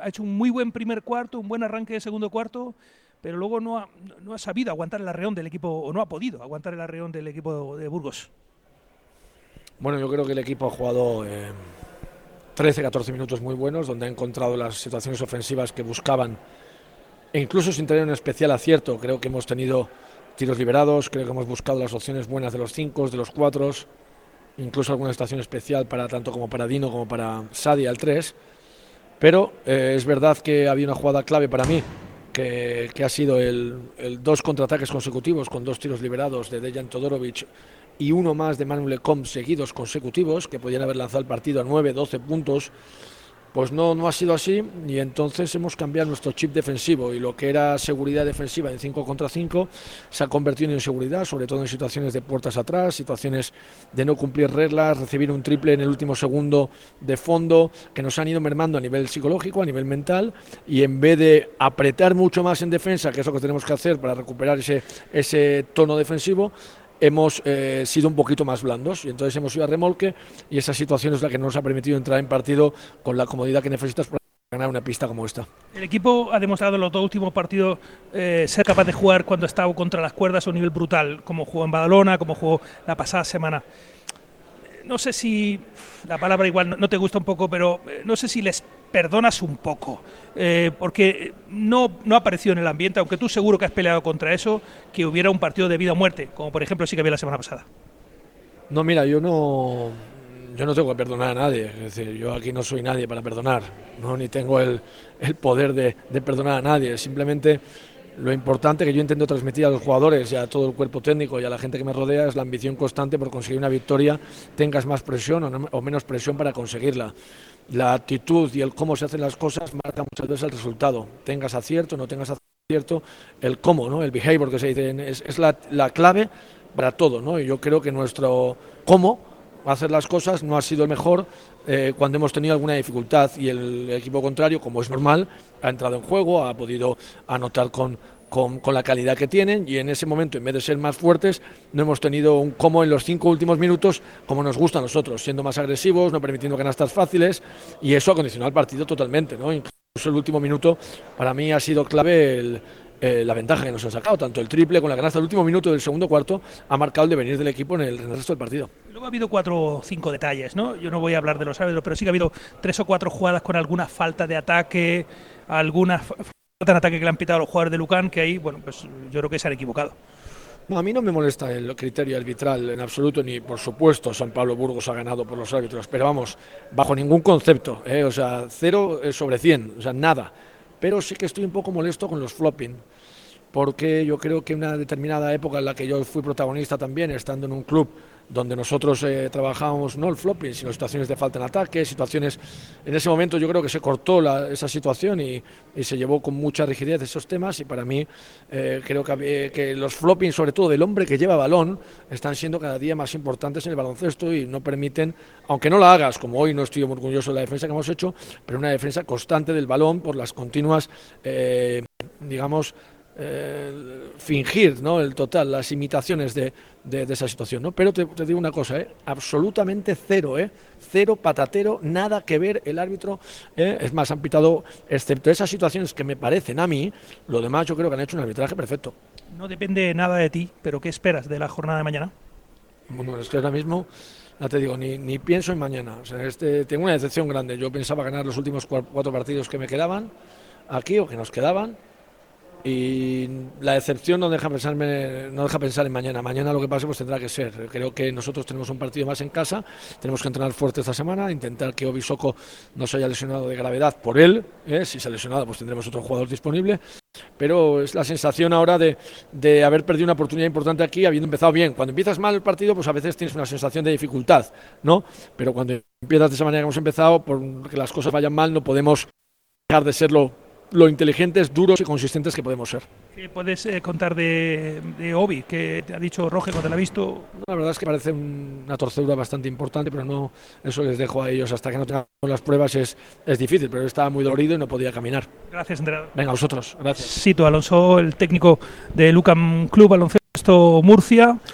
ha hecho un muy buen primer cuarto, un buen arranque de segundo cuarto, pero luego no ha sabido aguantar el arreón del equipo, o no ha podido aguantar el arreón del equipo de Burgos. Bueno, yo creo que el equipo ha jugado 13, 14 minutos muy buenos, donde ha encontrado las situaciones ofensivas que buscaban, e incluso sin tener un especial acierto. Creo que hemos tenido tiros liberados, creo que hemos buscado las opciones buenas de los 5, de los 4, incluso alguna situación especial para tanto como para Dino como para Sadi al 3. Pero es verdad que había una jugada clave para mí, que ha sido el 2 contraataques consecutivos con 2 tiros liberados de Dejan Todorovic y uno más de Manuel Lecomte seguidos consecutivos, que podían haber lanzado el partido a 9, 12 puntos. Pues no ha sido así, y entonces hemos cambiado nuestro chip defensivo, y lo que era seguridad defensiva en 5 contra 5 se ha convertido en inseguridad, sobre todo en situaciones de puertas atrás, situaciones de no cumplir reglas, recibir un triple en el último segundo de fondo, que nos han ido mermando a nivel psicológico, a nivel mental, y en vez de apretar mucho más en defensa, que es lo que tenemos que hacer para recuperar ese tono defensivo, hemos sido un poquito más blandos, y entonces hemos ido a remolque, y esa situación es la que no nos ha permitido entrar en partido con la comodidad que necesitas para ganar una pista como esta. El equipo ha demostrado en los 2 últimos partidos ser capaz de jugar cuando está contra las cuerdas a un nivel brutal, como jugó en Badalona, como jugó la pasada semana. No sé si la palabra igual no te gusta un poco, pero no sé si les perdonas un poco, porque no ha aparecido en el ambiente, aunque tú seguro que has peleado contra eso, que hubiera un partido de vida o muerte, como por ejemplo sí que había la semana pasada. No, mira, yo no tengo que perdonar a nadie, es decir, yo aquí no soy nadie para perdonar, no, ni tengo el poder de perdonar a nadie. Simplemente lo importante que yo intento transmitir a los jugadores y a todo el cuerpo técnico y a la gente que me rodea es la ambición constante por conseguir una victoria, tengas más presión o menos presión para conseguirla. La actitud y el cómo se hacen las cosas marca muchas veces el resultado, tengas acierto, no tengas acierto, el cómo, ¿no? El behavior que se dice es la clave para todo, ¿no? Y yo creo que nuestro cómo hacer las cosas no ha sido el mejor cuando hemos tenido alguna dificultad, y el equipo contrario, como es normal, ha entrado en juego, ha podido anotar con la calidad que tienen, y en ese momento, en vez de ser más fuertes, no hemos tenido un cómo en los 5 últimos minutos como nos gusta a nosotros, siendo más agresivos, no permitiendo canastas fáciles, y eso ha condicionado el partido totalmente, ¿no? Incluso el último minuto para mí ha sido clave la ventaja que nos han sacado, tanto el triple con la canasta del último minuto del segundo cuarto ha marcado el devenir del equipo en el resto del partido. Luego ha habido 4 o 5 detalles, ¿no? Yo no voy a hablar de los árbitros, pero sí que ha habido 3 o 4 jugadas con alguna falta de ataque, alguna falta de ataque que le han pitado a los jugadores de Lucan, que ahí, bueno, pues yo creo que se han equivocado. No, a mí no me molesta el criterio arbitral en absoluto, ni por supuesto San Pablo Burgos ha ganado por los árbitros, pero vamos, bajo ningún concepto, o sea, 0 sobre 100, o sea, nada. Pero sí que estoy un poco molesto con los flopping, porque yo creo que una determinada época en la que yo fui protagonista también, estando en un club donde nosotros trabajábamos no el flopping, sino situaciones de falta en ataque, situaciones, en ese momento yo creo que se cortó esa situación y se llevó con mucha rigidez esos temas, y para mí creo que los flopping, sobre todo del hombre que lleva balón, están siendo cada día más importantes en el baloncesto, y no permiten, aunque no la hagas, como hoy no estoy muy orgulloso de la defensa que hemos hecho, pero una defensa constante del balón por las continuas, fingir, ¿no? El total, las imitaciones de esa situación, ¿no? Pero te digo una cosa, absolutamente cero, cero patatero, nada que ver el árbitro, es más, han pitado, excepto esas situaciones que me parecen a mí, lo demás yo creo que han hecho un arbitraje perfecto. No depende nada de ti, pero ¿qué esperas de la jornada de mañana? Bueno, es que ahora mismo, ya te digo, ni pienso en mañana, o sea, tengo una decepción grande. Yo pensaba ganar los últimos 4 partidos que me quedaban aquí, o que nos quedaban, y la decepción no deja pensar en mañana. Mañana lo que pase pues tendrá que ser. Creo que nosotros tenemos un partido más en casa, tenemos que entrenar fuerte esta semana, intentar que Obi Soko no se haya lesionado de gravedad por él, si se ha lesionado pues tendremos otro jugador disponible, pero es la sensación ahora de haber perdido una oportunidad importante aquí, habiendo empezado bien. Cuando empiezas mal el partido, pues a veces tienes una sensación de dificultad, ¿no? Pero cuando empiezas de esa manera que hemos empezado, por que las cosas vayan mal, no podemos dejar de serlo lo inteligentes, duros y consistentes que podemos ser. ¿Qué puedes contar de Obi? ¿Qué te ha dicho Roge cuando la ha visto? La verdad es que parece una torcedura bastante importante, pero no, eso les dejo a ellos hasta que no tengan las pruebas. Es difícil, pero estaba muy dolorido y no podía caminar. Gracias, entrenador. Venga, a vosotros, gracias. Sito Alonso, el técnico de Lucan Club Baloncesto Murcia.